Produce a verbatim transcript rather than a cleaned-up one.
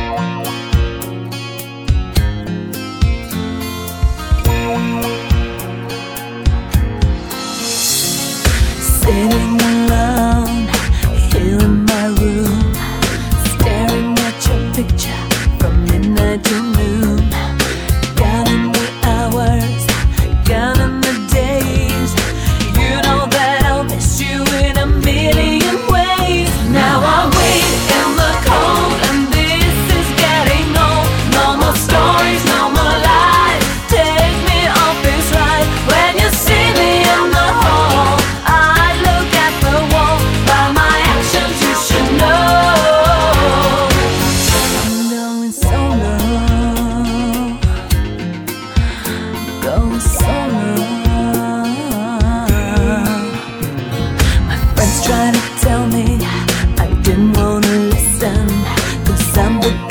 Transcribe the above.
Sitting alone here in my room, staring at your picture from midnight to noon, counting the hours, counting the days. You know that I'll miss you in a million ways. Now I wait in the cold, and this is getting old. No more stories, no more lies. Take me off this ride. When you see me in the hall, I look at the wall. By my actions you should know I'm going solo, going solo. My friends try to tell me I didn't wanna listen, 'cause I'm the